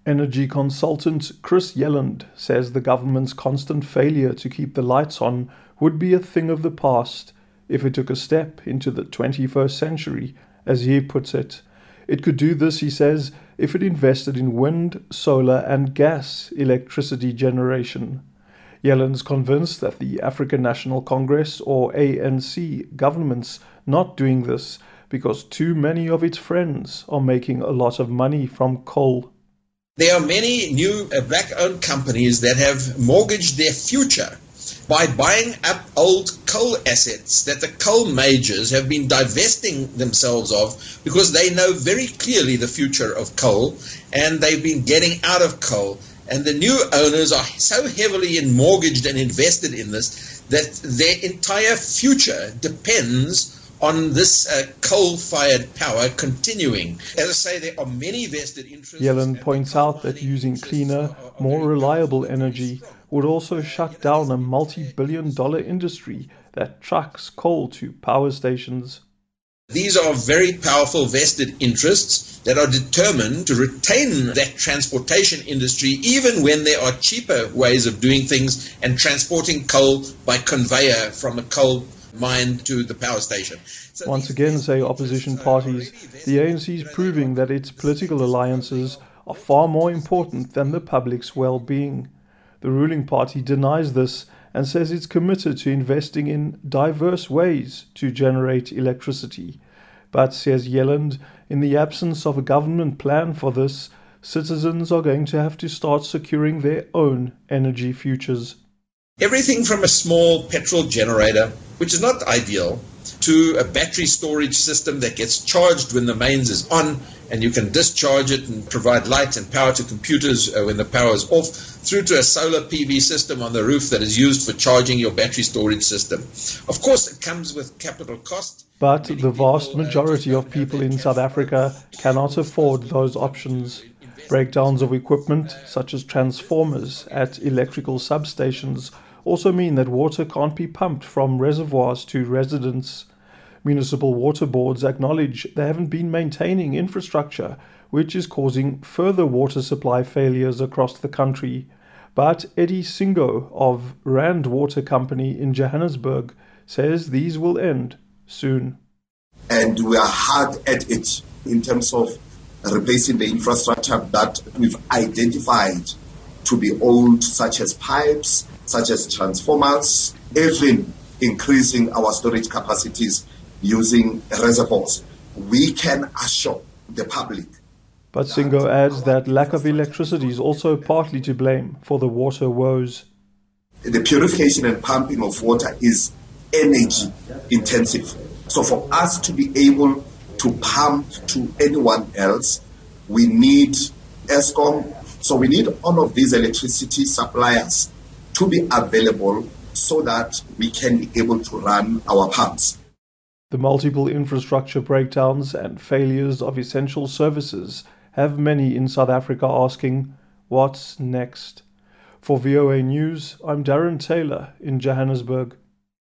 Energy consultant Chris Yelland says the government's constant failure to keep the lights on would be a thing of the past if it took a step into the 21st century, as he puts it. It could do this, he says, if it invested in wind, solar and gas electricity generation. Yelland's convinced that the African National Congress, or ANC, government's not doing this because too many of its friends are making a lot of money from coal. There are many new black-owned companies that have mortgaged their future by buying up old coal assets that the coal majors have been divesting themselves of because they know very clearly the future of coal and they've been getting out of coal. And the new owners are so heavily mortgaged and invested in this that their entire future depends on this coal-fired power continuing. As I say, there are many vested interests. Yelland points out that using cleaner, more reliable energy would also shut down a multi-billion-dollar industry that trucks coal to power stations. These are very powerful vested interests that are determined to retain that transportation industry even when there are cheaper ways of doing things and transporting coal by conveyor from a coal mine to the power station. So once again, say opposition parties, the ANC is proving that its political alliances are far more important than the public's well-being. The ruling party denies this and says it's committed to investing in diverse ways to generate electricity. But, says Yelland, in the absence of a government plan for this, citizens are going to have to start securing their own energy futures. Everything from a small petrol generator, which is not ideal, to a battery storage system that gets charged when the mains is on and you can discharge it and provide light and power to computers when the power is off, through to a solar PV system on the roof that is used for charging your battery storage system. Of course, it comes with capital cost. But the vast majority of people in South Africa cannot afford those options. Breakdowns of equipment, such as transformers at electrical substations, also mean that water can't be pumped from reservoirs to residents. Municipal water boards acknowledge they haven't been maintaining infrastructure, which is causing further water supply failures across the country. But Eddie Singo of Rand Water Company in Johannesburg says these will end soon. And we are hard at it in terms of replacing the infrastructure that we've identified to be old, such as pipes, such as transformers, even increasing our storage capacities using reservoirs. We can assure the public. But Singo adds that lack of electricity is also partly to blame for the water woes. The purification and pumping of water is energy intensive. So for us to be able to pump to anyone else, we need Eskom. So we need all of these electricity suppliers to be available so that we can be able to run our pumps. The multiple infrastructure breakdowns and failures of essential services have many in South Africa asking, what's next? For VOA News, I'm Darren Taylor in Johannesburg.